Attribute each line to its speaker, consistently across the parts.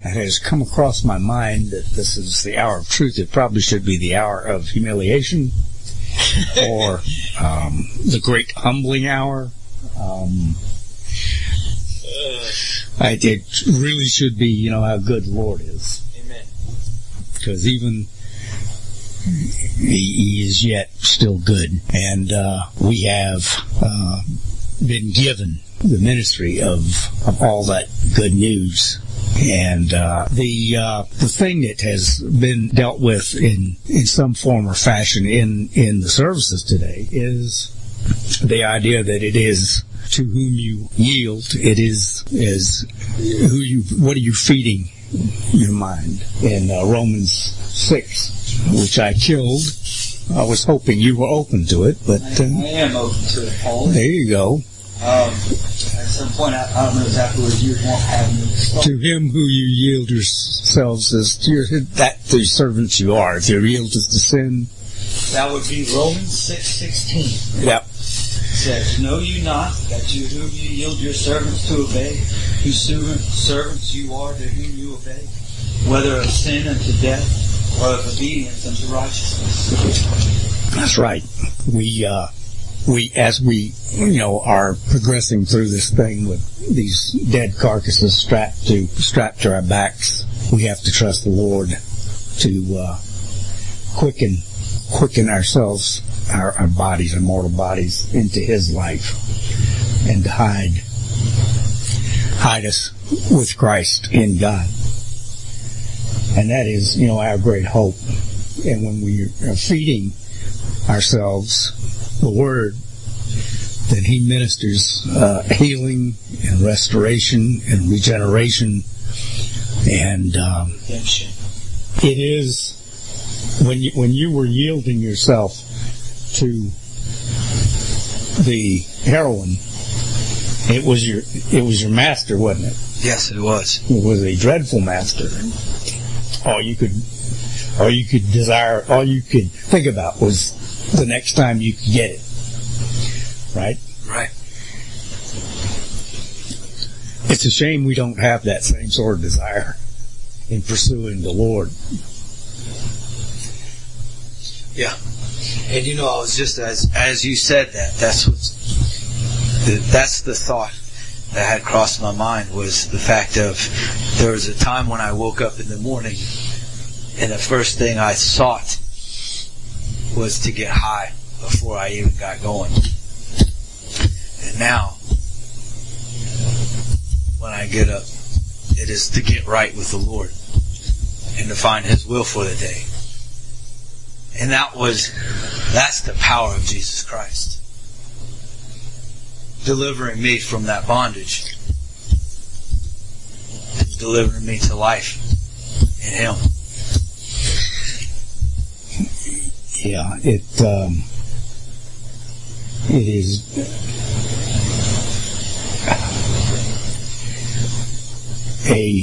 Speaker 1: it has come across my mind that this is the hour of truth. It probably should be the hour of humiliation or the great humbling hour. It really should be, how good the Lord is.
Speaker 2: Amen.
Speaker 1: Because even He is yet still good. And we have been given the ministry of all that good news. And the thing that has been dealt with in some form or fashion in the services today is the idea that it is to whom you yield. It is what are you feeding your mind? In Romans 6, which I killed. I was hoping you were open to it, but
Speaker 2: I am open to it, Paul.
Speaker 1: There you go.
Speaker 2: At some point, I don't know exactly where you won't have me start.
Speaker 1: To him who you yield yourselves as the servants you are. If you're yielded to sin,
Speaker 2: that would be Romans 6:16.
Speaker 1: Yep.
Speaker 2: It says, "Know you not that to whom you yield your servants to obey, whose servants you are to whom you obey, whether of sin unto death, or of obedience unto righteousness." That's
Speaker 1: right. We as we are progressing through this thing with these dead carcasses strapped to our backs, we have to trust the Lord to quicken ourselves, our bodies, our mortal bodies, into His life, and to hide us with Christ in God. And that is, our great hope. And when we are feeding ourselves the Word, then He ministers healing and restoration and regeneration. And it is when you were yielding yourself to the heroin, it was your master, wasn't it?
Speaker 2: Yes, it was.
Speaker 1: It was a dreadful master. All you could desire, all you could think about was the next time you could get it. Right?
Speaker 2: Right.
Speaker 1: It's a shame we don't have that same sort of desire in pursuing the Lord.
Speaker 2: Yeah. And I was just, as you said that's the thought that had crossed my mind, was the fact of there was a time when I woke up in the morning and the first thing I sought was to get high before I even got going. And now, when I get up, it is to get right with the Lord and to find His will for the day. And that's the power of Jesus Christ, delivering me from that bondage and delivering me to life in Him.
Speaker 1: Yeah, it is a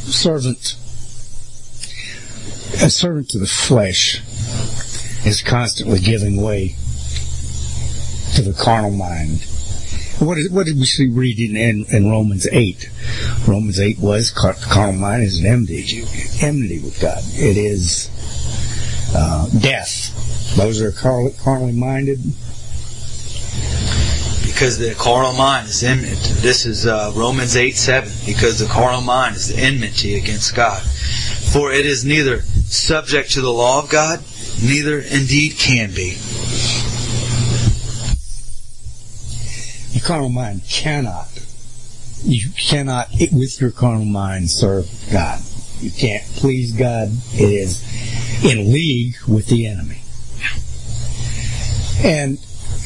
Speaker 1: servant to the flesh is constantly giving way to the carnal mind. What did we read in Romans 8? Romans 8 was carnal mind is an enmity with God. It is death. Those are carnally minded.
Speaker 2: Because the carnal mind is enmity. This is Romans 8:7. Because the carnal mind is enmity against God. For it is neither subject to the law of God, neither indeed can be.
Speaker 1: The carnal mind you cannot, with your carnal mind, serve God. You can't please God. It is in league with the enemy. And,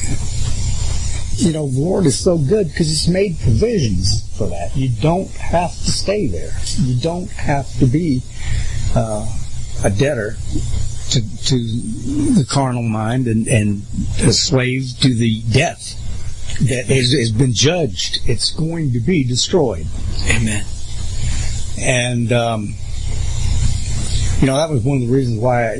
Speaker 1: the Lord is so good because He's made provisions for that. You don't have to stay there. You don't have to be a debtor to the carnal mind and a slave to the death that has been judged. It's going to be destroyed.
Speaker 2: Amen.
Speaker 1: And that was one of the reasons why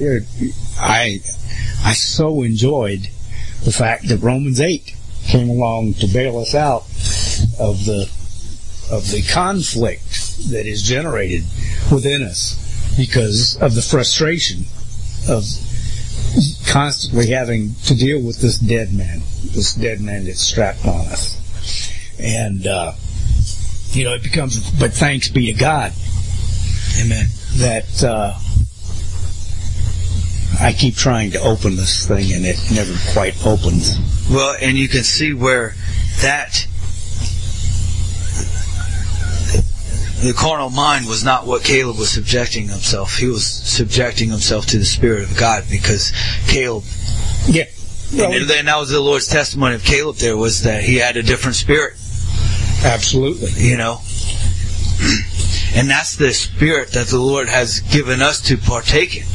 Speaker 1: I so enjoyed the fact that Romans 8 came along to bail us out of the conflict that is generated within us because of the frustration of constantly having to deal with this dead man that's strapped on us. And, it becomes, but thanks be to God.
Speaker 2: Amen.
Speaker 1: That, I keep trying to open this thing and it never quite opens.
Speaker 2: Well, and you can see where that, the carnal mind was not what Caleb was subjecting himself. He was subjecting himself to the Spirit of God because Caleb...
Speaker 1: Yeah. Well,
Speaker 2: and that was the Lord's testimony of Caleb there, was that he had a different spirit.
Speaker 1: Absolutely.
Speaker 2: And that's the spirit that the Lord has given us to partake in.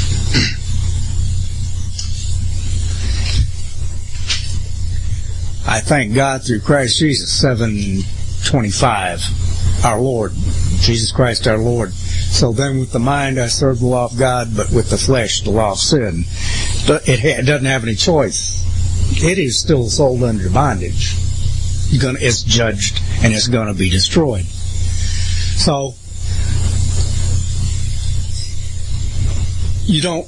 Speaker 1: I thank God through Christ Jesus, 7:25, our Lord, Jesus Christ our Lord. So then with the mind I serve the law of God, but with the flesh the law of sin. It doesn't have any choice. It is still sold under bondage. It's judged and it's going to be destroyed. So you don't.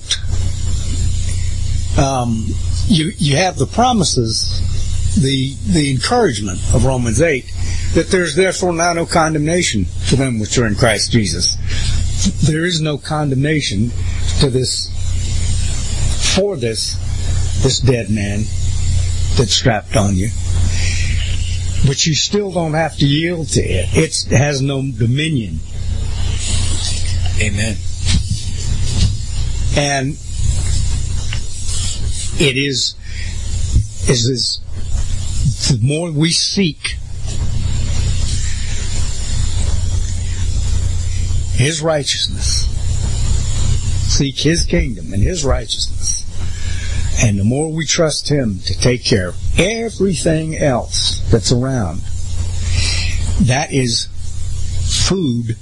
Speaker 1: You have the promises, the encouragement of Romans 8, that there's therefore now no condemnation for them which are in Christ Jesus. There is no condemnation for this dead man that's strapped on you. But you still don't have to yield to it. It has no dominion.
Speaker 2: Amen.
Speaker 1: And it is the more we seek His righteousness, seek His kingdom and His righteousness, and the more we trust Him to take care of everything else that's around, that is food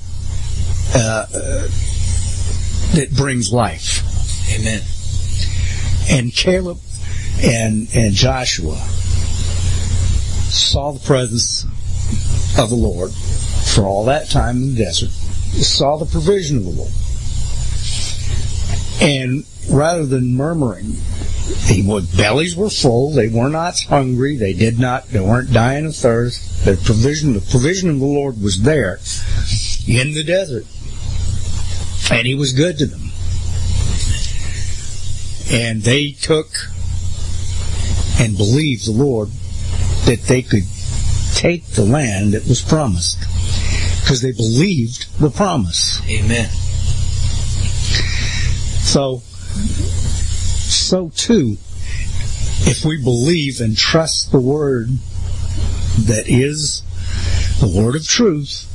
Speaker 1: that brings life.
Speaker 2: Amen.
Speaker 1: And Caleb and Joshua saw the presence of the Lord for all that time in the desert, saw the provision of the Lord. And rather than murmuring, bellies were full, they were not hungry, they weren't dying of thirst. The provision of the Lord was there in the desert. And He was good to them. And they took and believed the Lord that they could take the land that was promised, because they believed the promise.
Speaker 2: Amen.
Speaker 1: So too, if we believe and trust the Word that is the Word of truth,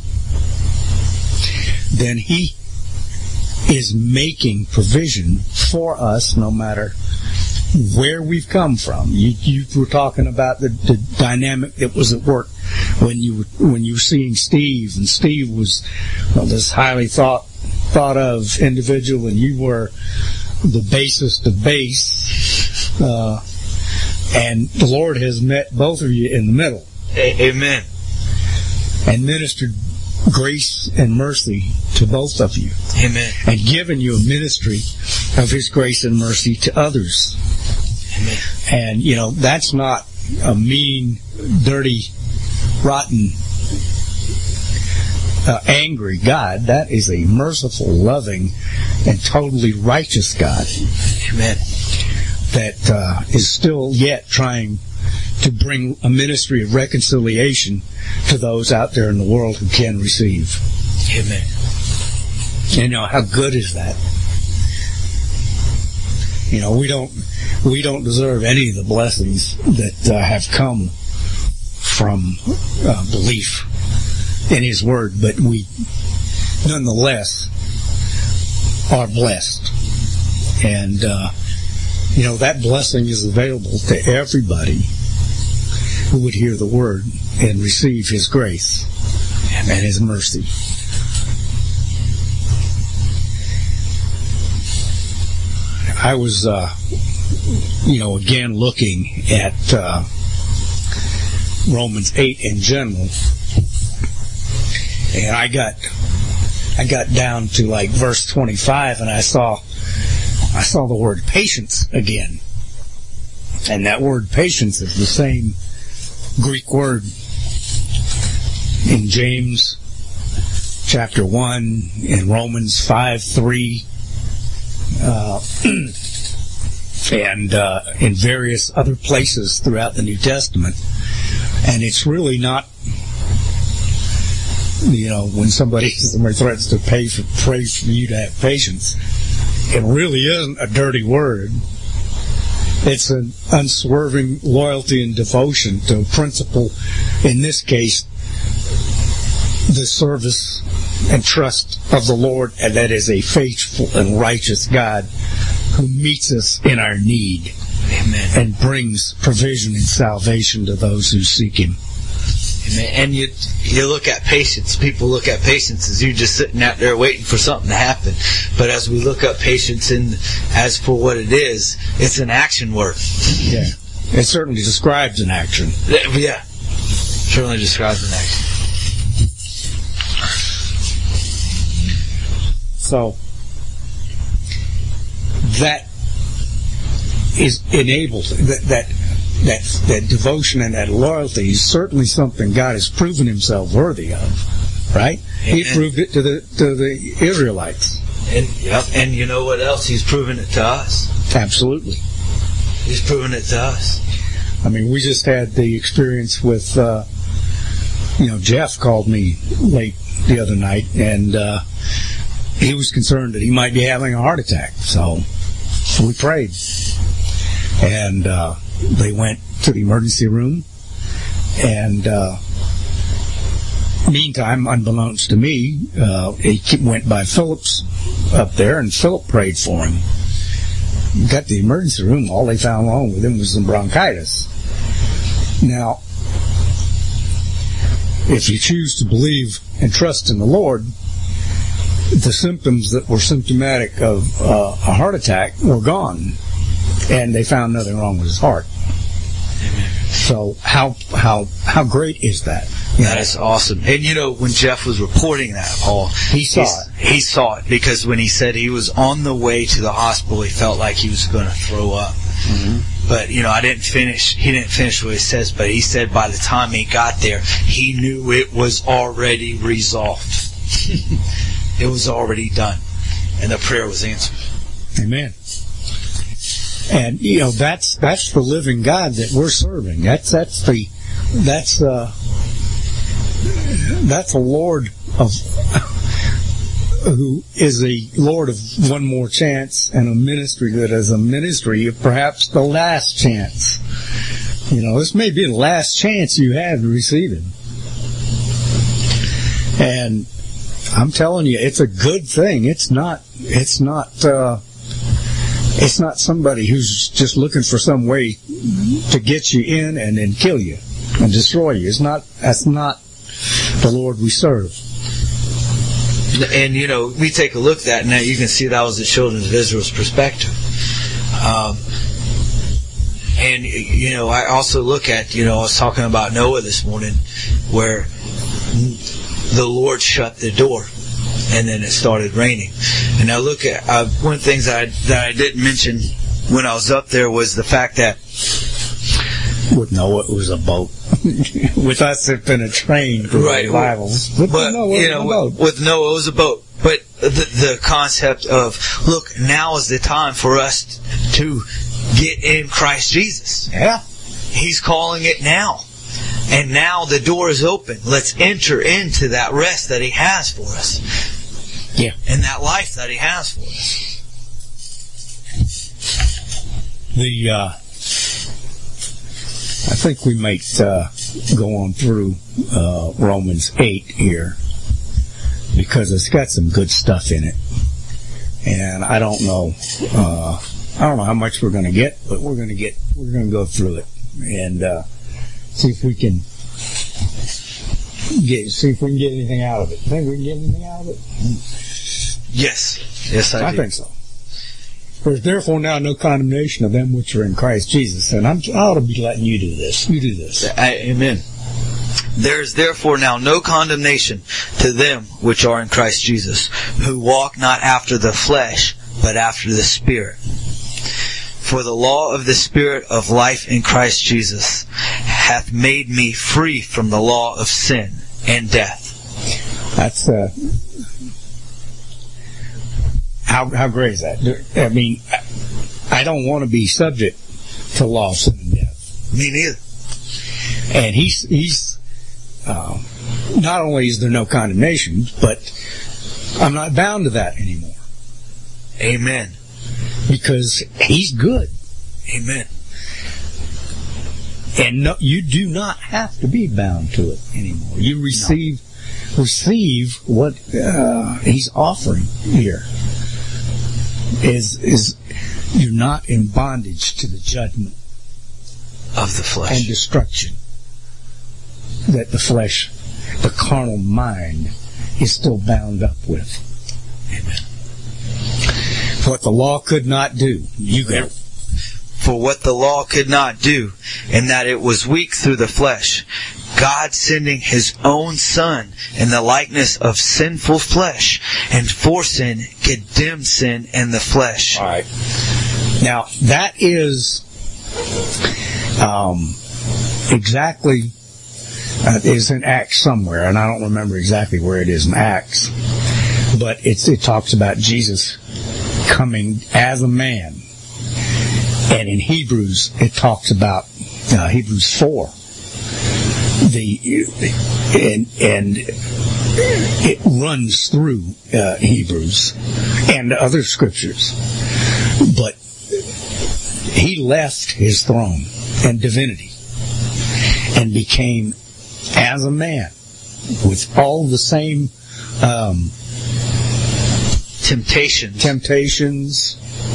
Speaker 1: then He is making provision for us no matter where we've come from. You were talking about the dynamic that was at work when you were seeing Steve, and Steve was this highly thought of individual, and you were the basest of base, and the Lord has met both of you in the middle.
Speaker 2: Amen.
Speaker 1: And ministered grace and mercy to both of you.
Speaker 2: Amen.
Speaker 1: And given you a ministry of His grace and mercy to others.
Speaker 2: Amen.
Speaker 1: And, that's not a mean, dirty, rotten, angry God. That is a merciful, loving, and totally righteous God.
Speaker 2: Amen.
Speaker 1: That is still yet trying to bring a ministry of reconciliation to those out there in the world who can receive.
Speaker 2: Amen.
Speaker 1: How good is that? We don't deserve any of the blessings that have come from belief in His Word, but we nonetheless are blessed. And that blessing is available to everybody who would hear the Word and receive His grace and His mercy. I was, again looking at Romans 8 in general, and I got I got down to like verse 25, and I saw the word patience again. And that word patience is the same Greek word in James chapter 1, in Romans 5:3, and in various other places throughout the New Testament. And it's really not, when somebody threatens to pray for you to have patience, it really isn't a dirty word. It's an unswerving loyalty and devotion to a principle, in this case, the service and trust of the Lord, and that is a faithful and righteous God who meets us in our need.
Speaker 2: Amen.
Speaker 1: And brings provision and salvation to those who seek Him.
Speaker 2: Amen. And you look at patience. People look at patience as you just sitting out there waiting for something to happen. But as we look up patience, as for what it is, it's an action word.
Speaker 1: Yeah. It certainly describes an action.
Speaker 2: Yeah. Certainly describes an action.
Speaker 1: So that is enabled, that devotion and that loyalty is certainly something God has proven Himself worthy of, right? Amen. He proved it to the Israelites.
Speaker 2: And you know what else? He's proven it to us.
Speaker 1: Absolutely.
Speaker 2: He's proven it to us.
Speaker 1: I mean, we just had the experience with, Jeff called me late the other night, and he was concerned that he might be having a heart attack. So we prayed. And they went to the emergency room. And meantime, unbeknownst to me, he went by Philip's up there, and Philip prayed for him. Got to the emergency room. All they found wrong with him was some bronchitis. Now, if you choose to believe and trust in the Lord, the symptoms that were symptomatic of a heart attack were gone, and they found nothing wrong with his heart.
Speaker 2: Amen.
Speaker 1: So how great is that?
Speaker 2: That is awesome. And when Jeff was reporting that, Paul,
Speaker 1: he saw it
Speaker 2: because when he said he was on the way to the hospital, he felt like he was going to throw up.
Speaker 1: Mm-hmm.
Speaker 2: But he didn't finish what he says, but he said by the time he got there, he knew it was already resolved. It was already done, and the prayer was answered.
Speaker 1: Amen. And that's the living God that we're serving. That's a Lord who is a Lord of one more chance, and a ministry that is a ministry of perhaps the last chance. This may be the last chance you have to receive Him. And I'm telling you, it's a good thing. It's not somebody who's just looking for some way to get you in and then kill you and destroy you. That's not the Lord we serve.
Speaker 2: And we take a look at that, and now you can see that was the children of Israel's perspective. And I also look at, I was talking about Noah this morning, where the Lord shut the door, and then it started raining. And I look at one of the things that I didn't mention when I was up there was the fact that
Speaker 1: with Noah it was a boat. With us it's been a train for the Bible.
Speaker 2: But with Noah it was a boat. But the concept of, look, now is the time for us to get in Christ Jesus.
Speaker 1: Yeah.
Speaker 2: He's calling it now. And now the door is open. Let's enter into that rest that He has for us.
Speaker 1: Yeah.
Speaker 2: And that life that He has for us.
Speaker 1: I think we might go on through Romans 8 here, because it's got some good stuff in it. And I don't know how much we're going to get, but we're going to go through it and see if we can get anything out of it. Think we can get anything out of it?
Speaker 2: Yes, I do.
Speaker 1: think so. There's therefore now no condemnation of them which are in Christ Jesus. And I ought to be letting you do this. You do this.
Speaker 2: Amen. There is therefore now no condemnation to them which are in Christ Jesus, who walk not after the flesh, but after the Spirit. For the law of the Spirit of life in Christ Jesus hath made me free from the law of sin and death.
Speaker 1: That's how great is that? I mean, I don't want to be subject to law of sin and death.
Speaker 2: Me neither.
Speaker 1: And he's not only is there no condemnation, but I'm not bound to that anymore.
Speaker 2: Amen.
Speaker 1: Because he's good.
Speaker 2: Amen.
Speaker 1: And no, you do not have to be bound to it anymore. You receive what he's offering here. Is you're not in bondage to the judgment
Speaker 2: of the flesh
Speaker 1: and destruction that the flesh, the carnal mind, is still bound up with.
Speaker 2: Amen.
Speaker 1: What the law could not do, you go.
Speaker 2: For what the law could not do, in that it was weak through the flesh, God sending His own Son in the likeness of sinful flesh, and for sin condemned sin in the flesh.
Speaker 1: All right. Now that is exactly is in Acts somewhere, and I don't remember exactly where it is in Acts, but it talks about Jesus coming as a man. And in Hebrews, it talks about Hebrews 4. And it runs through Hebrews and other scriptures. But he left his throne and divinity and became as a man with all the same temptations.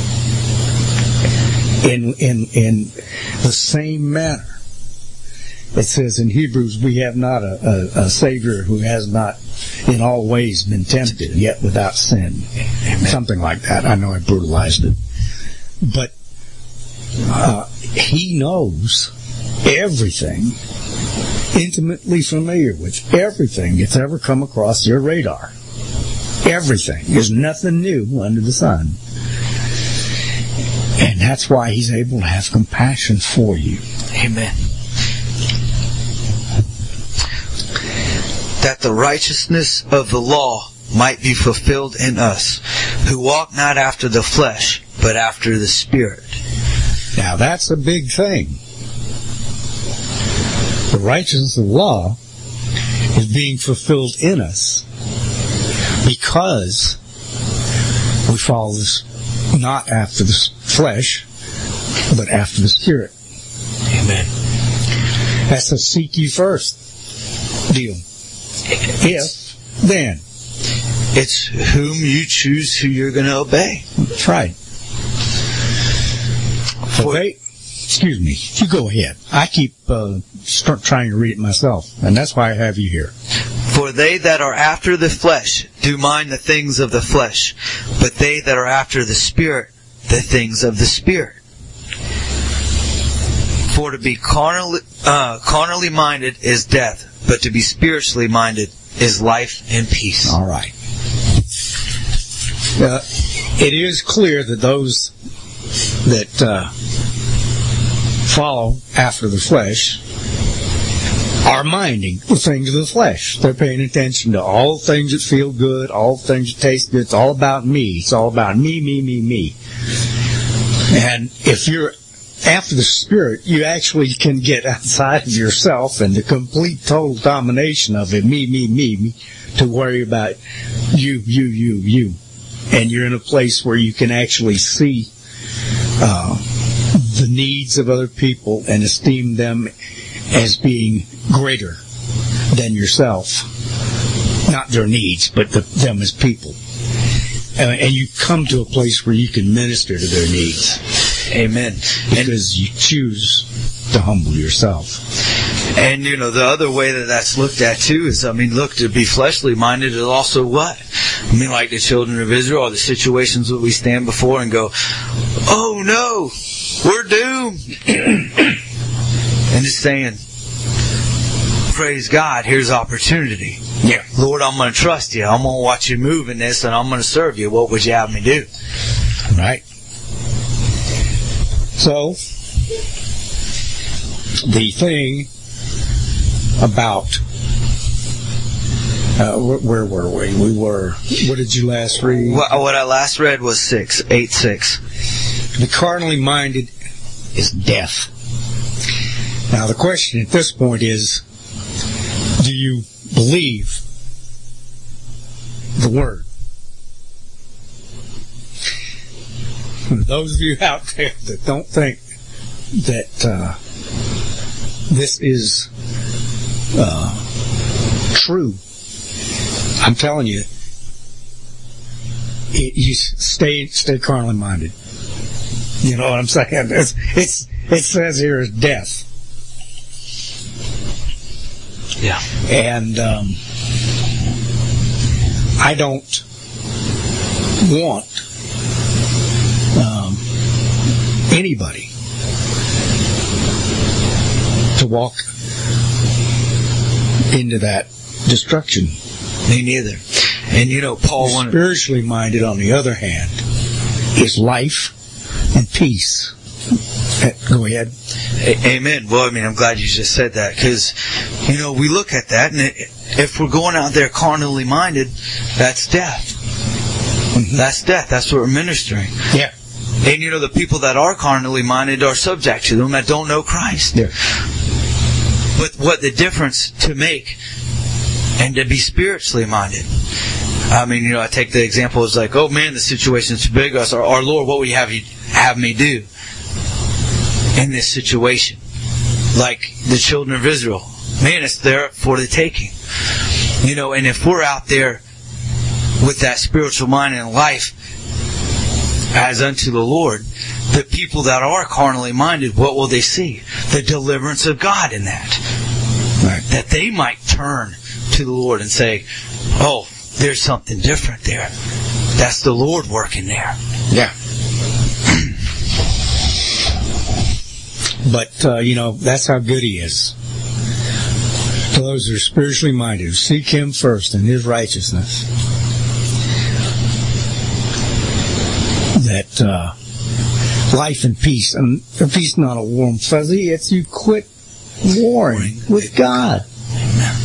Speaker 1: In the same manner. It says in Hebrews, we have not a Savior who has not in all ways been tempted, yet without sin. Amen. Something like that. I know I brutalized it. But he knows everything, intimately familiar with everything that's ever come across your radar. Everything. There's nothing new under the sun. And that's why he's able to have compassion for you.
Speaker 2: Amen. That the righteousness of the law might be fulfilled in us, who walk not after the flesh, but after the Spirit.
Speaker 1: Now that's a big thing. The righteousness of the law is being fulfilled in us because we follow this not after the flesh, but after the Spirit.
Speaker 2: Amen.
Speaker 1: That's a seek ye first deal. If, then.
Speaker 2: It's whom you choose who you're going to obey.
Speaker 1: That's right. Excuse me, you go ahead. I keep trying to read it myself, and that's why I have you here.
Speaker 2: For they that are after the flesh do mind the things of the flesh, but they that are after the Spirit, the things of the Spirit. For to be carnally minded is death, but to be spiritually minded is life and peace.
Speaker 1: All right. It is clear that those that follow after the flesh are minding the things of the flesh. They're paying attention to all things that feel good, all things that taste good. It's all about me. It's all about me. And if you're after the Spirit, you actually can get outside of yourself and the complete total domination of it, me, to worry about you. And you're in a place where you can actually see the needs of other people and esteem them as being greater than yourself. Not their needs, but them as people. And you come to a place where you can minister to their needs.
Speaker 2: Amen.
Speaker 1: Because you choose to humble yourself.
Speaker 2: And, the other way that that's looked at, too, is, look, to be fleshly minded is also what? Like the children of Israel, or the situations that we stand before and go, oh, no, we're doomed. And just saying, praise God, here's opportunity.
Speaker 1: Yeah.
Speaker 2: Lord, I'm going to trust you. I'm going to watch you move in this, and I'm going to serve you. What would you have me do?
Speaker 1: Right. So, the thing about, where were we? What did you last read?
Speaker 2: What I last read was 8:6.
Speaker 1: The carnally minded is death. Now the question at this point is, do you believe the Word? Those of you out there that don't think that this is true, I'm telling you, you stay carnally minded. You know what I'm saying? It says here is death.
Speaker 2: Yeah.
Speaker 1: And I don't want anybody to walk into that destruction.
Speaker 2: Me neither. And Paul wanted...
Speaker 1: Spiritually minded, on the other hand, is life and peace. Go ahead.
Speaker 2: Amen. Well, I'm glad you just said that, because, we look at that, and if we're going out there carnally minded, that's death. Mm-hmm. That's death. That's what we're ministering.
Speaker 1: Yeah.
Speaker 2: And, the people that are carnally minded are subject to them that don't know Christ.
Speaker 1: Yeah.
Speaker 2: But what the difference to make and to be spiritually minded. I take the example as like, oh man, the situation's too big for us. Our Lord, what would you have me do in this situation? Like the children of Israel. Man, it's there for the taking. And if we're out there with that spiritual mind and life as unto the Lord, the people that are carnally minded, what will they see? The deliverance of God in that.
Speaker 1: Right.
Speaker 2: That they might turn to the Lord and say, oh, there's something different there. That's the Lord working there.
Speaker 1: Yeah. But, that's how good He is. To those who are spiritually minded, who seek Him first and His righteousness, that life and peace, and peace not a warm fuzzy, it's you quit warring with God.
Speaker 2: Amen.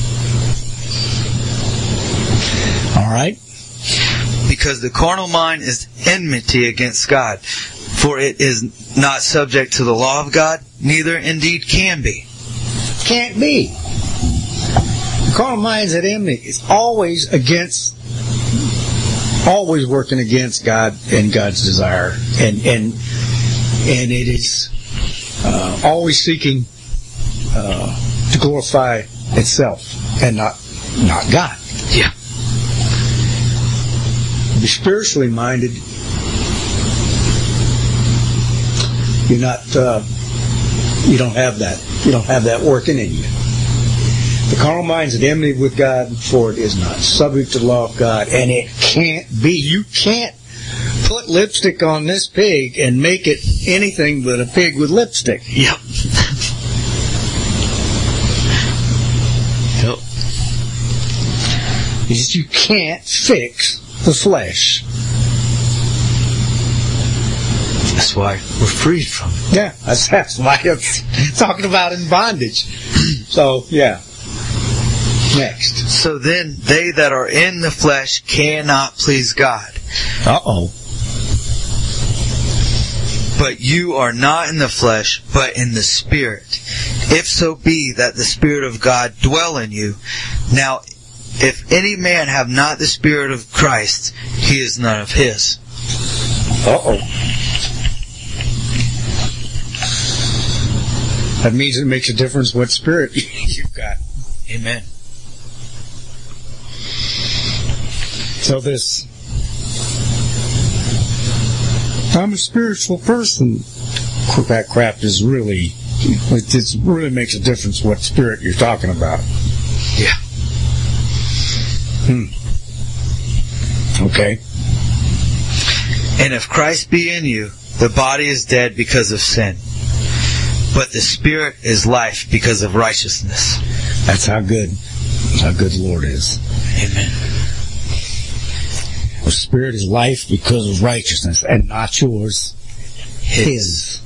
Speaker 1: All right?
Speaker 2: Because the carnal mind is enmity against God, for it is not subject to the law of God, neither indeed can be.
Speaker 1: Can't be. The carnal mind is at enmity. It's always working against God and God's desire, and it is always seeking to glorify itself and not God.
Speaker 2: Yeah.
Speaker 1: Be spiritually minded. You're not. You don't have that. You don't have that working in you. The carnal mind is at enmity with God, for it is not subject to the law of God, and it can't be. You can't put lipstick on this pig and make it anything but a pig with lipstick.
Speaker 2: Yep. Yep.
Speaker 1: You can't fix the flesh.
Speaker 2: That's why we're freed from it.
Speaker 1: Yeah, that's why I'm talking about in bondage. So, yeah. Next.
Speaker 2: So then, they that are in the flesh cannot please God.
Speaker 1: Uh-oh.
Speaker 2: But you are not in the flesh, but in the Spirit. If so be that the Spirit of God dwell in you. Now, if any man have not the Spirit of Christ, he is none of his.
Speaker 1: Uh-oh. That means it makes a difference what spirit you've got.
Speaker 2: Amen.
Speaker 1: So I'm a spiritual person. That crap is really, it really makes a difference what spirit you're talking about.
Speaker 2: Yeah.
Speaker 1: Okay.
Speaker 2: And if Christ be in you, the body is dead because of sin, but the Spirit is life because of righteousness.
Speaker 1: That's how good the Lord is.
Speaker 2: Amen.
Speaker 1: The Spirit is life because of righteousness, and not yours, His.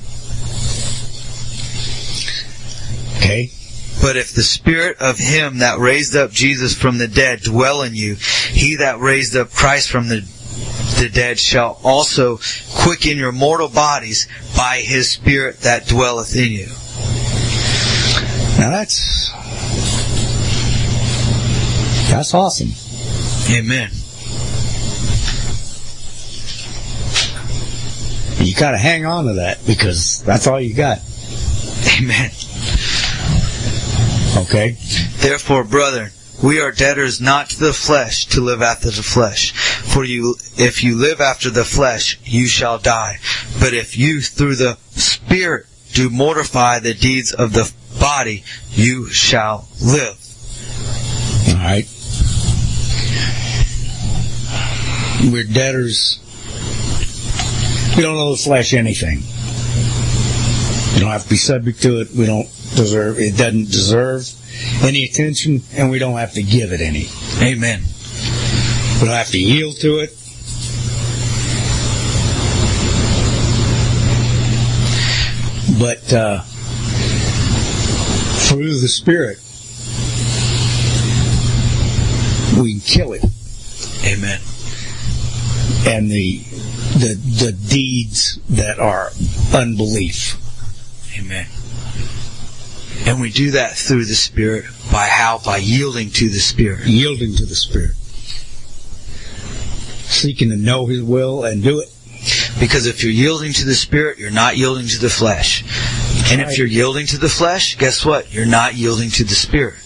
Speaker 1: Okay?
Speaker 2: But if the Spirit of Him that raised up Jesus from the dead dwell in you, He that raised up Christ from the dead shall also quicken your mortal bodies by His Spirit that dwelleth in you.
Speaker 1: Now that's awesome.
Speaker 2: Amen.
Speaker 1: You gotta hang on to that, because that's all you got.
Speaker 2: Amen.
Speaker 1: Okay?
Speaker 2: Therefore, brethren, we are debtors not to the flesh to live after the flesh. For if you live after the flesh, you shall die. But if you through the Spirit do mortify the deeds of the body, you shall live.
Speaker 1: All right. We're debtors. We don't owe the flesh anything. We don't have to be subject to it. We don't deserve it. Doesn't deserve any attention, and we don't have to give it any.
Speaker 2: Amen.
Speaker 1: We don't have to yield to it. But through the Spirit, we can kill it.
Speaker 2: Amen.
Speaker 1: And the deeds that are unbelief.
Speaker 2: Amen. And we do that through the Spirit. By how? By yielding to the Spirit.
Speaker 1: Yielding to the Spirit. Seeking to know His will and do it.
Speaker 2: Because if you're yielding to the Spirit, you're not yielding to the flesh. And if you're yielding to the flesh, guess what? You're not yielding to the Spirit.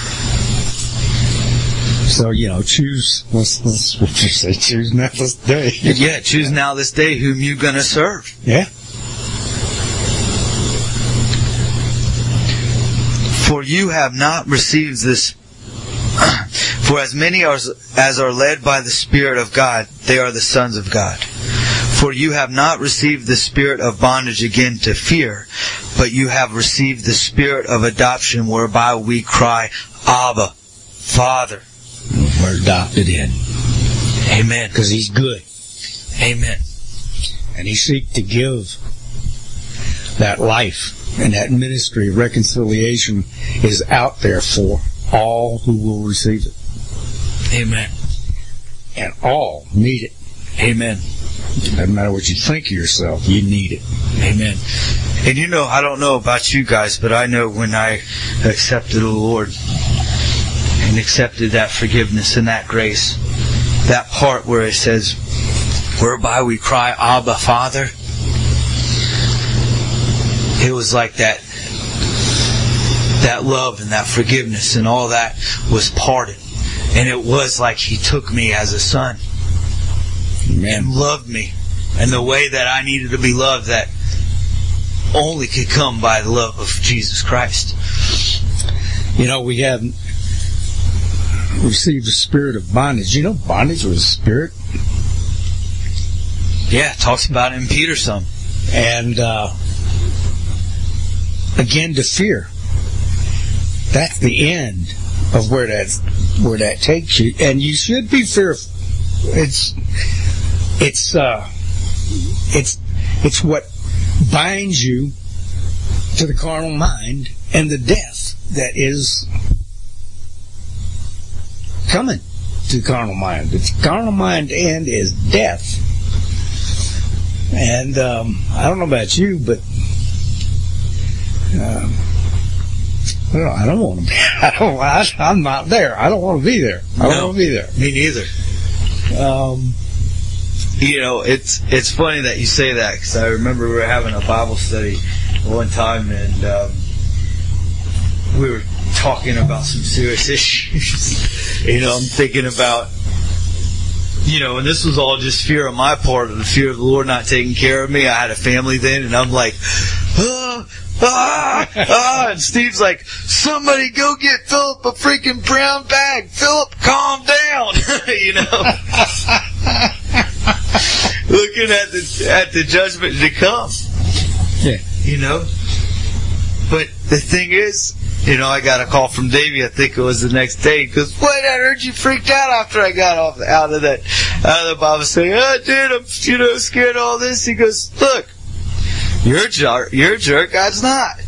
Speaker 1: So, choose, what's the scripture say? Choose now this day.
Speaker 2: Yeah, choose now this day whom you're going to serve.
Speaker 1: Yeah.
Speaker 2: For you have not received this. For as many as are led by the Spirit of God, they are the sons of God. For you have not received the spirit of bondage again to fear, but you have received the Spirit of adoption, whereby we cry, Abba, Father.
Speaker 1: We're adopted in.
Speaker 2: Amen.
Speaker 1: Because He's good.
Speaker 2: Amen.
Speaker 1: And He seeks to give that life, and that ministry of reconciliation is out there for all who will receive it.
Speaker 2: Amen.
Speaker 1: And all need it.
Speaker 2: Amen.
Speaker 1: Doesn't matter what you think of yourself, you need it.
Speaker 2: Amen. And I don't know about you guys, but I know when I accepted the Lord and accepted that forgiveness and that grace, that part where it says, whereby we cry, Abba, Father, it was like that love and that forgiveness and all that was parted. And it was like He took me as a son.
Speaker 1: Amen.
Speaker 2: And loved me in the way that I needed to be loved, that only could come by the love of Jesus Christ.
Speaker 1: We have received the spirit of bondage. Bondage was a spirit.
Speaker 2: Yeah, it talks about it in Peter some.
Speaker 1: And again, to fear. That's the end of where that takes you, and you should be fearful. It's what binds you to the carnal mind and the death that is coming to the carnal mind. The carnal mind end is death. And I don't know about you, but I don't want to be. I'm not there. I don't want to be there. I don't want to be there.
Speaker 2: Me neither. It's funny that you say that, because I remember we were having a Bible study one time, and we were talking about some serious issues. I'm thinking about, and this was all just fear on my part, the fear of the Lord not taking care of me. I had a family then, and I'm like, and Steve's like, somebody go get Philip a freaking brown bag. Philip, calm down. Looking at the judgment to come.
Speaker 1: Yeah.
Speaker 2: But the thing is I got a call from Davey, I think it was the next day. He goes, "What? I heard you freaked out after I got out of the Bible study." "Oh, dude, I'm, scared of all this." He goes, "Look, you're a jerk, God's not.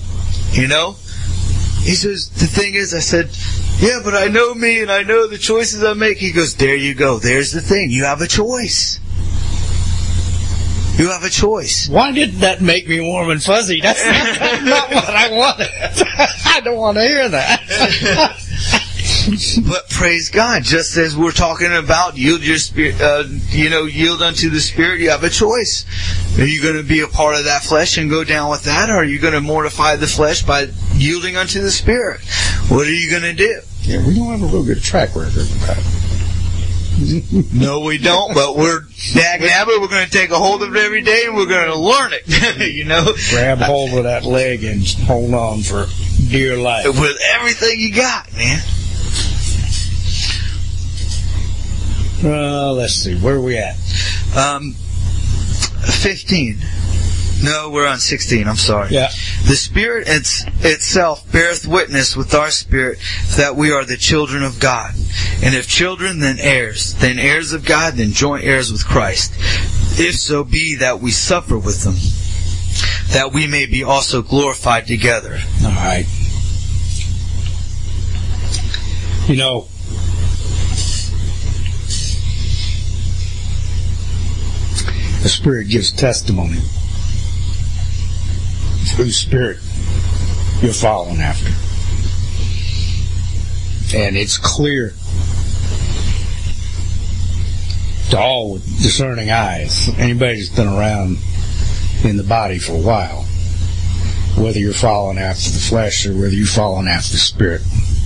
Speaker 2: He says, "The thing is," I said, "Yeah, but I know me and I know the choices I make." He goes, "There you go. There's the thing. You have a choice. You have a choice."
Speaker 1: Why didn't that make me warm and fuzzy? That's not what I wanted. I don't want to hear that.
Speaker 2: But praise God, just as we're talking about yield your spirit, yield unto the Spirit, you have a choice. Are you going to be a part of that flesh and go down with that, or are you going to mortify the flesh by yielding unto the Spirit? What are you going to do?
Speaker 1: Yeah, we don't have a real good track record of that.
Speaker 2: No, we don't, but we're we're going to take a hold of it every day and we're going to learn it.
Speaker 1: Grab hold of that leg and hold on for dear life.
Speaker 2: With everything you got, man.
Speaker 1: Let's see, where are we at?
Speaker 2: 15. No, we're on 16, I'm sorry.
Speaker 1: Yeah.
Speaker 2: The Spirit itself beareth witness with our spirit that we are the children of God. And if children, then heirs of God, then joint heirs with Christ. If so be that we suffer with them, that we may be also glorified together.
Speaker 1: All right. The Spirit gives testimony whose spirit you're following after. And it's clear to all with discerning eyes, anybody that's been around in the body for a while, whether you're following after the flesh or whether you're following after the Spirit.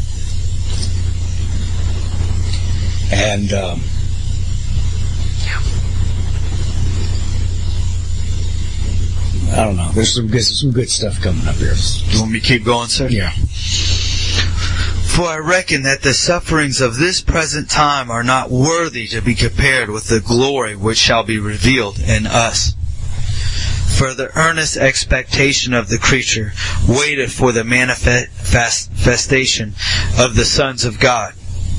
Speaker 1: And I don't know. There's some good stuff coming up here.
Speaker 2: You want me to keep going, sir?
Speaker 1: Yeah.
Speaker 2: For I reckon that the sufferings of this present time are not worthy to be compared with the glory which shall be revealed in us. For the earnest expectation of the creature waiteth for the manifestation of the sons of God.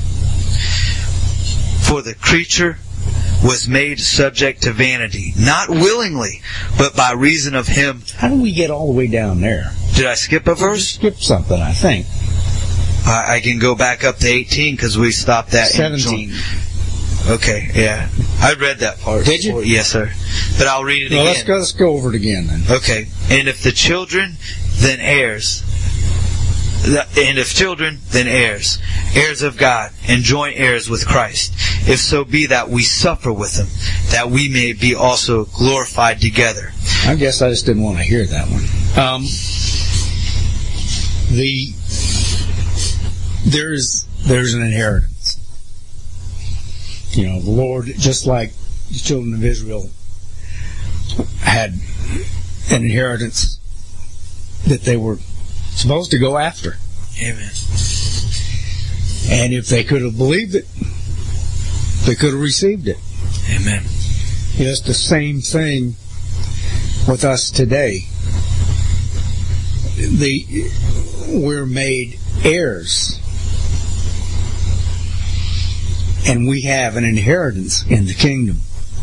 Speaker 2: For the creature was made subject to vanity, not willingly, but by reason of him.
Speaker 1: How do we get all the way down there?
Speaker 2: Did I skip a verse?
Speaker 1: Skip something, I think.
Speaker 2: I can go back up to 18 because we stopped at
Speaker 1: 17.
Speaker 2: Okay, yeah. I read that part.
Speaker 1: Did you?
Speaker 2: Before. Yes, sir. But I'll read it again.
Speaker 1: Let's go over it again then.
Speaker 2: Okay. And if the children, then heirs. And if children, then heirs. Heirs of God, and joint heirs with Christ. If so be that we suffer with Him, that we may be also glorified together.
Speaker 1: I guess I just didn't want to hear that one. There's an inheritance. The Lord, just like the children of Israel had an inheritance that they were supposed to go after.
Speaker 2: Amen.
Speaker 1: And if they could have believed it, they could have received it.
Speaker 2: Amen.
Speaker 1: It's the same thing with us today. We're made heirs. And we have an inheritance in the kingdom.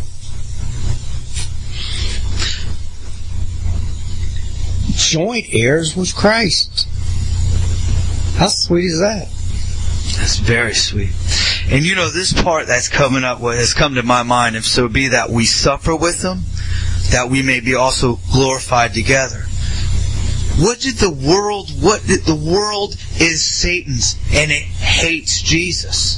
Speaker 1: Joint heirs with Christ. How sweet is that?
Speaker 2: That's very sweet. And this part that's coming up, what has come to my mind, if so be that we suffer with Him, that we may be also glorified together. The world is Satan's, and it hates Jesus.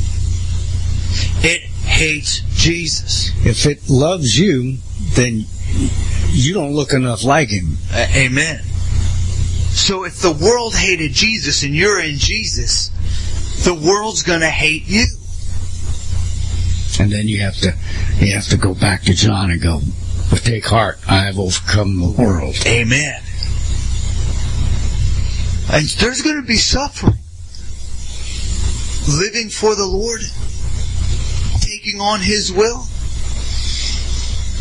Speaker 2: It hates Jesus.
Speaker 1: If it loves you, then you don't look enough like Him.
Speaker 2: Amen. So if the world hated Jesus and you're in Jesus, the world's going to hate you.
Speaker 1: And then you have to go back to John and go, but take heart, I have overcome the world.
Speaker 2: Amen. And there's going to be suffering. Living for the Lord, taking on His will.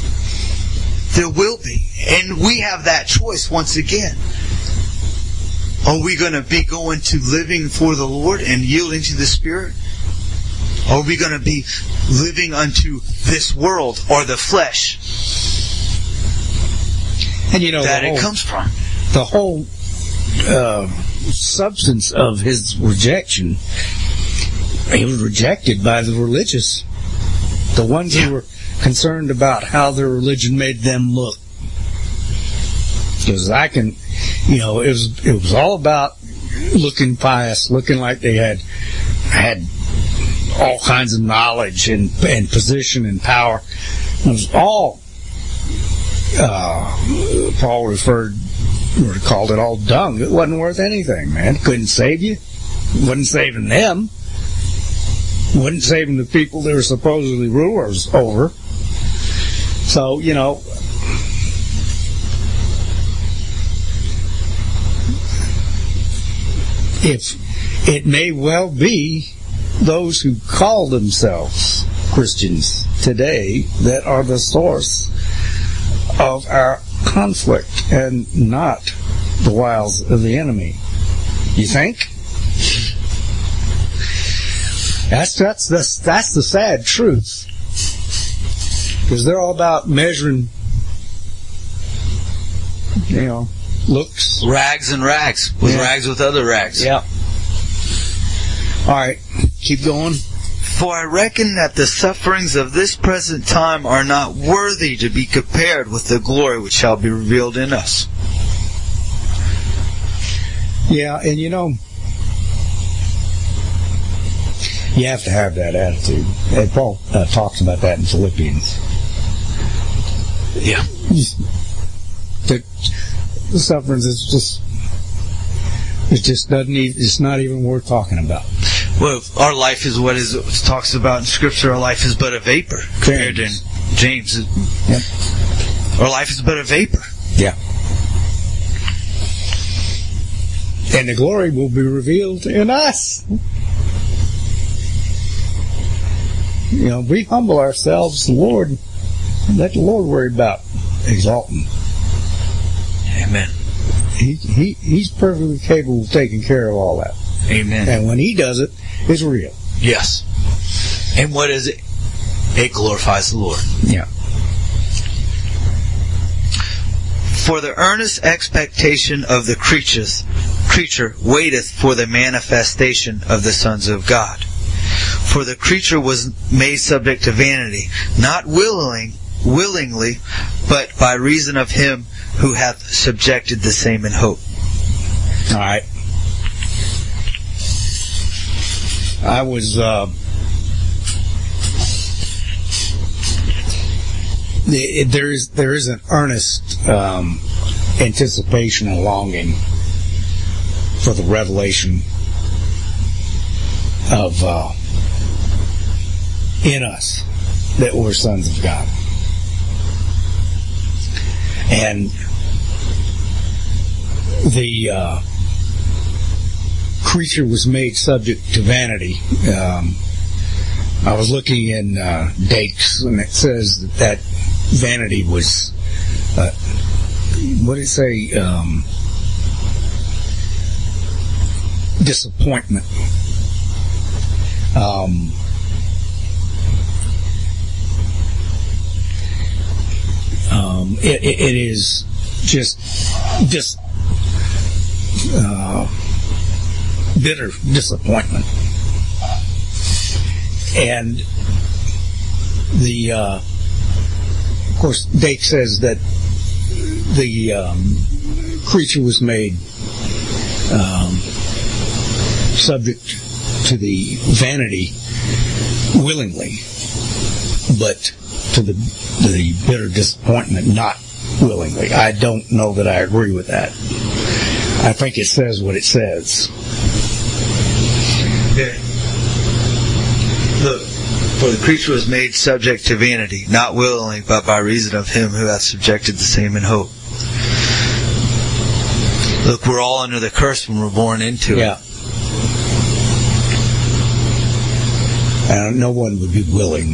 Speaker 2: There will be. And we have that choice once again. Are we going to be going to living for the Lord and yielding to the Spirit? Are we going to be living unto this world or the flesh?
Speaker 1: And you know
Speaker 2: that it comes from.
Speaker 1: The whole substance of his rejection, he was rejected by the religious, the ones who were concerned about how their religion made them look. Because it was all about looking pious, looking like they had all kinds of knowledge and position and power. It was all, Paul referred or called it all dung. It wasn't worth anything, man. It couldn't save you. It wasn't saving them. It wasn't saving the people they were supposedly rulers over. So, if it may well be those who call themselves Christians today that are the source of our conflict and not the wiles of the enemy. You think? That's the sad truth. Because they're all about measuring, looks.
Speaker 2: Rags and rags. With rags with other rags.
Speaker 1: Yeah. All right. Keep going.
Speaker 2: For I reckon that the sufferings of this present time are not worthy to be compared with the glory which shall be revealed in us.
Speaker 1: Yeah, and you have to have that attitude. And Paul talks about that in Philippians.
Speaker 2: Yeah.
Speaker 1: The sufferings it's not even worth talking about.
Speaker 2: Well, our life is what it talks about in Scripture. Our life is but a vapor compared to James. Yep. Our life is but a vapor.
Speaker 1: Yeah. And the glory will be revealed in us. We humble ourselves to the Lord. And let the Lord worry about exalting.
Speaker 2: Amen.
Speaker 1: He's perfectly capable of taking care of all that.
Speaker 2: Amen.
Speaker 1: And when he does it, it's real.
Speaker 2: Yes. And what is it? It glorifies the Lord.
Speaker 1: Yeah.
Speaker 2: For the earnest expectation of the creature waiteth for the manifestation of the sons of God. For the creature was made subject to vanity, not willingly, but by reason of him who hath subjected the same in hope.
Speaker 1: All right. I was there is an earnest anticipation and longing for the revelation of in us that we're sons of God. And the creature was made subject to vanity. I was looking in Dakes, and it says that vanity was, what did it say? Disappointment. It is just bitter disappointment. And of course, Dake says that the creature was made subject to the vanity willingly, but to the bitter disappointment not willingly. I don't know that I agree with that. I think it says what it says.
Speaker 2: Okay. Look, for the creature was made subject to vanity, not willingly, but by reason of him who hath subjected the same in hope. Look, we're all under the curse when we're born into it.
Speaker 1: And no one would be willing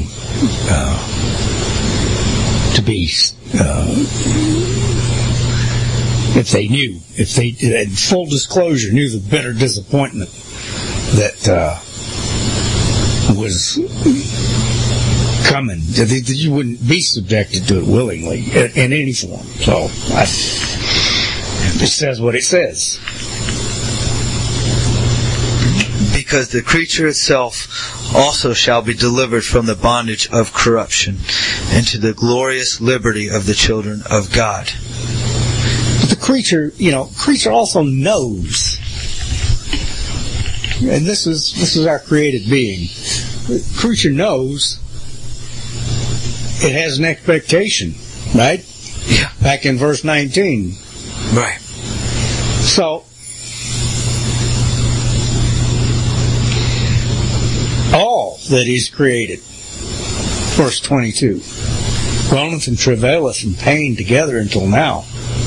Speaker 1: to be If they knew, if they, in full disclosure, knew the bitter disappointment that was coming, that you wouldn't be subjected to it willingly in any form. So it says what it says.
Speaker 2: Because the creature itself also shall be delivered from the bondage of corruption into the glorious liberty of the children of God.
Speaker 1: But the creature also knows. And this is our created being. The creature knows. It has an expectation, right?
Speaker 2: Yeah.
Speaker 1: Back in verse 19.
Speaker 2: Right.
Speaker 1: So, all that is created, verse 22, groaneth and travaileth in pain together until now.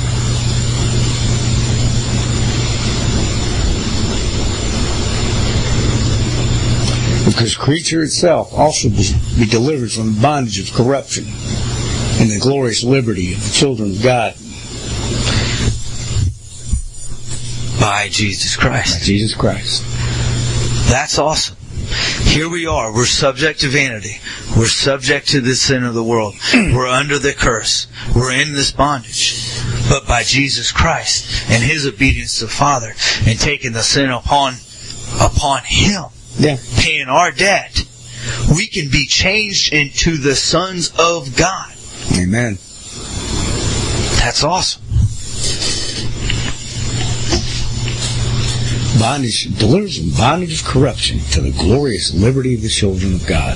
Speaker 1: Because creature itself also be delivered from the bondage of corruption and the glorious liberty of the children of God.
Speaker 2: By Jesus Christ.
Speaker 1: By Jesus Christ.
Speaker 2: That's awesome. Here we are. We're subject to vanity. We're subject to the sin of the world. We're under the curse. We're in this bondage. But by Jesus Christ and His obedience to the Father and taking the sin upon Him, paying our debt, we can be changed into the sons of God.
Speaker 1: Amen.
Speaker 2: That's awesome.
Speaker 1: Bondage delivers from bondage of corruption to the glorious liberty of the children of God.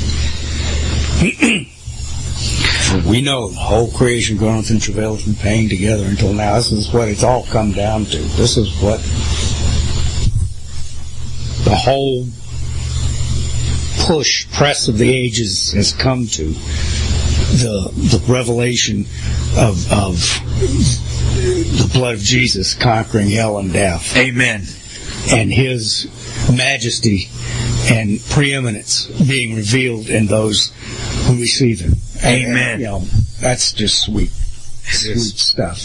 Speaker 1: For we know the whole creation groaneth and travaileth in pain together until now. This is what it's all come down to. This is what the whole press of the ages has come to. The revelation of the blood of Jesus conquering hell and death.
Speaker 2: Amen.
Speaker 1: And His majesty and preeminence being revealed in those who receive Him.
Speaker 2: Amen.
Speaker 1: And, that's just sweet stuff.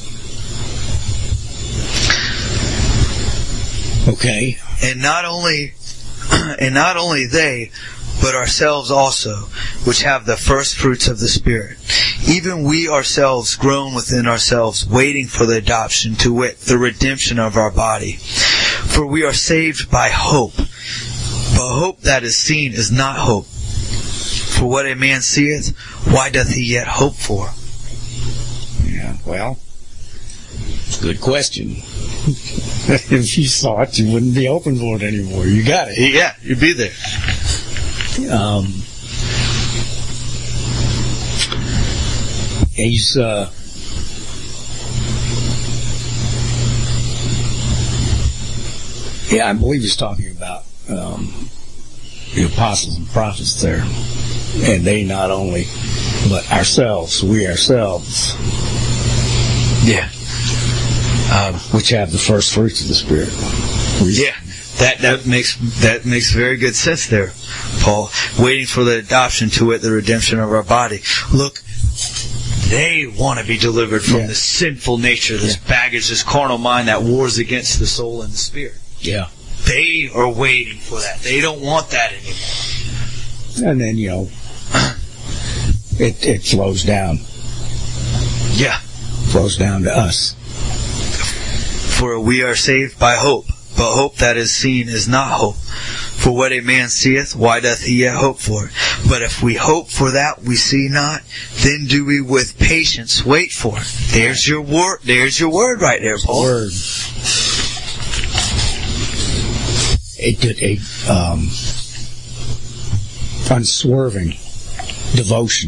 Speaker 1: Okay.
Speaker 2: And not only they, but ourselves also, which have the first fruits of the Spirit. Even we ourselves groan within ourselves, waiting for the adoption, to wit, the redemption of our body. For we are saved by hope. But hope that is seen is not hope. For what a man seeth, why doth he yet hope for?
Speaker 1: Yeah, well, good question. If you saw it, you wouldn't be hoping for it anymore. You got it.
Speaker 2: Yeah, you'd be there.
Speaker 1: He's I believe he's talking about the apostles and prophets there, and they not only, but ourselves, we ourselves, which have the first fruits of the Spirit.
Speaker 2: Yeah, that makes very good sense there, Paul. Waiting for the adoption, to wit, the redemption of our body. Look, they want to be delivered from the sinful nature, this baggage, this carnal mind that wars against the soul and the spirit.
Speaker 1: Yeah.
Speaker 2: They are waiting for that. They don't want that anymore.
Speaker 1: And then, it flows down.
Speaker 2: Yeah.
Speaker 1: Flows down to us.
Speaker 2: For we are saved by hope, but hope that is seen is not hope. For what a man seeth, why doth he yet hope for? But if we hope for that we see not, then do we with patience wait for it. There's your word. There's your word right there, Paul.
Speaker 1: Word. A unswerving devotion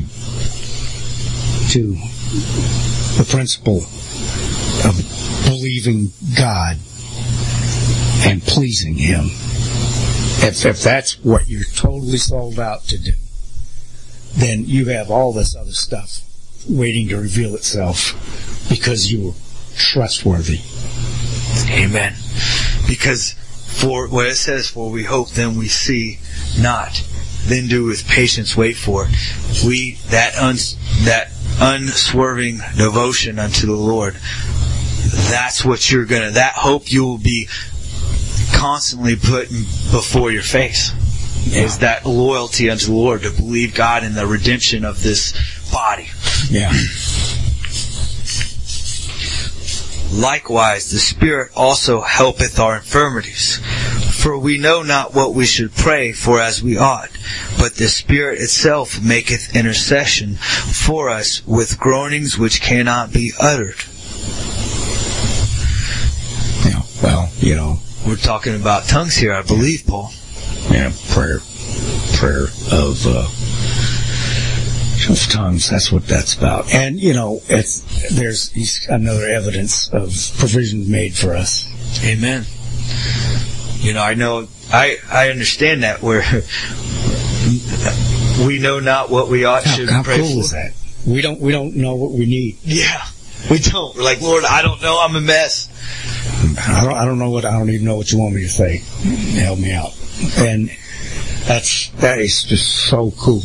Speaker 1: to the principle of believing God and pleasing Him. If that's what you're totally sold out to do, then you have all this other stuff waiting to reveal itself because you were trustworthy.
Speaker 2: Amen. Because for what it says, for we hope, then we see not, then do with patience wait for. We that unswerving devotion unto the Lord that's what that hope you will be constantly putting before your face. Is that loyalty unto the Lord, to believe God in the redemption of this body.
Speaker 1: Yeah.
Speaker 2: Likewise, the Spirit also helpeth our infirmities. For we know not what we should pray for as we ought, but the Spirit itself maketh intercession for us with groanings which cannot be uttered.
Speaker 1: Yeah, well,
Speaker 2: we're talking about tongues here, I believe, Paul.
Speaker 1: Yeah, prayer of tongues. That's what that's about. And there's another evidence of provisions made for us.
Speaker 2: Amen. I know, I understand that, where we know not what we ought should pray for.
Speaker 1: How cool is that? We don't know what we need.
Speaker 2: Yeah, we don't. We're like, Lord, I don't know. I'm a mess.
Speaker 1: I don't even know what you want me to say. Help me out. And that is just so cool.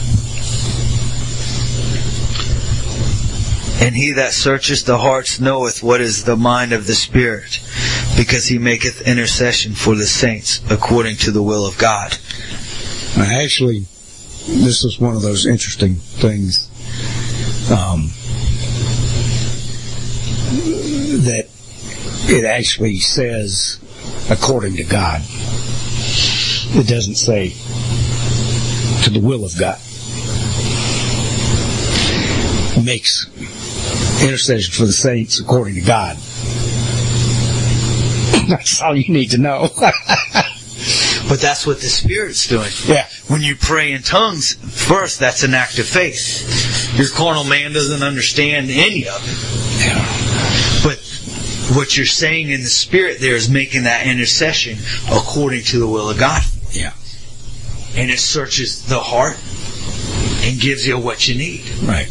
Speaker 2: And he that searcheth the hearts knoweth what is the mind of the Spirit, because he maketh intercession for the saints according to the will of God.
Speaker 1: Actually, this is one of those interesting things that it actually says according to God. It doesn't say to the will of God. It makes intercession for the saints according to God. That's all you need to know.
Speaker 2: But that's what the Spirit's doing.
Speaker 1: Yeah.
Speaker 2: When you pray in tongues, first, that's an act of faith. Your carnal man doesn't understand any of it.
Speaker 1: Yeah.
Speaker 2: But what you're saying in the Spirit there is making that intercession according to the will of God.
Speaker 1: Yeah.
Speaker 2: And it searches the heart and gives you what you need.
Speaker 1: Right.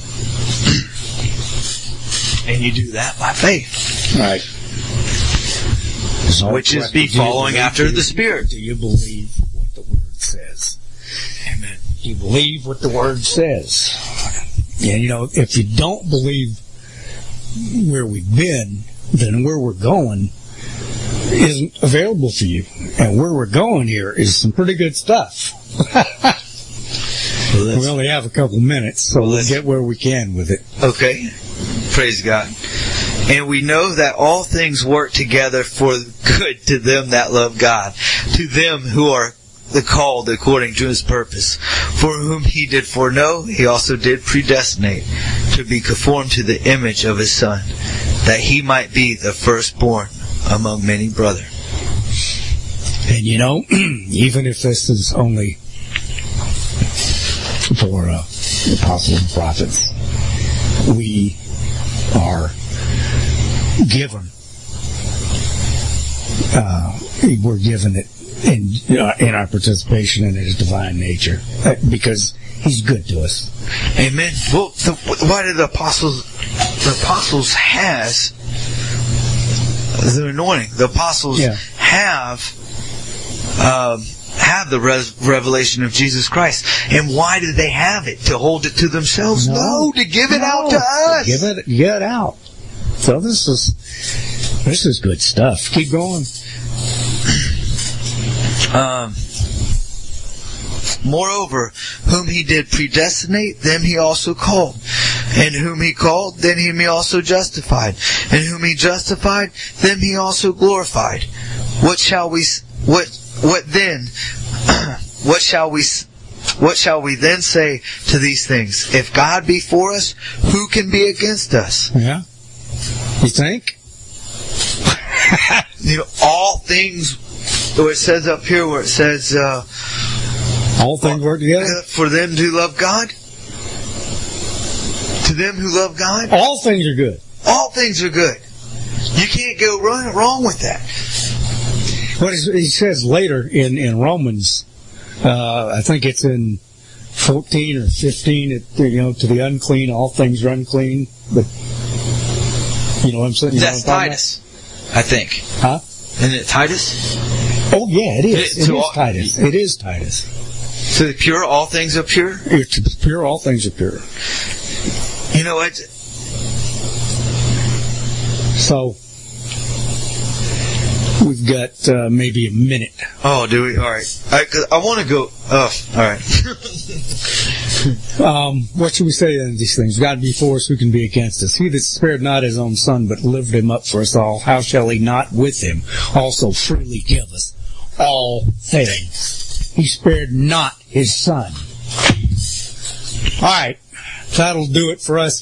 Speaker 2: And you do that by faith.
Speaker 1: Right.
Speaker 2: Which is be following after the Spirit.
Speaker 1: Do you believe what the Word says?
Speaker 2: Amen.
Speaker 1: Do you believe what the Word says? And if you don't believe where we've been, then where we're going isn't available for you. And where we're going here is some pretty good stuff. We only have a couple minutes, so we'll get where we can with it.
Speaker 2: Okay. Praise God. And we know that all things work together for good to them that love God, to them who are the called according to His purpose. For whom He did foreknow, He also did predestinate to be conformed to the image of His Son, that He might be the firstborn among many brethren.
Speaker 1: And even if this is only for apostles and prophets, we are given. We're given it in our participation in His divine nature, because He's good to us.
Speaker 2: Amen. Well, why did the apostles has the anointing? The apostles have the revelation of Jesus Christ. And why did they have it? To hold it to themselves? No, to give it out to us.
Speaker 1: Give it out. So this is good stuff. Keep going.
Speaker 2: Moreover, whom He did predestinate, them He also called. And whom He called, then Him He also justified. And whom He justified, them He also glorified. What shall we then say to these things? If God be for us, who can be against us?
Speaker 1: Yeah. You think?
Speaker 2: All things, where it says up here, where it says,
Speaker 1: all things work together
Speaker 2: for them who love God. To them who love God,
Speaker 1: all things are good.
Speaker 2: All things are good. You can't go wrong with that.
Speaker 1: What he says later in Romans, I think it's in 14 or 15. To the unclean, all things are unclean. But what I'm saying?
Speaker 2: That's Titus, I think.
Speaker 1: Huh?
Speaker 2: Isn't it Titus?
Speaker 1: Oh yeah, it is. It is Titus. It is Titus.
Speaker 2: To the pure, all things are pure?
Speaker 1: To the pure, all things are pure.
Speaker 2: You know what?
Speaker 1: So, we've got maybe a minute.
Speaker 3: Oh, do we? All right. 'Cause I want to go. Oh, all right.
Speaker 1: What should we say in these things? God be for us, who can be against us? He that spared not his own son, but delivered him up for us all, how shall he not with him also freely give us all things? He spared not his son. All right. That'll do it for us.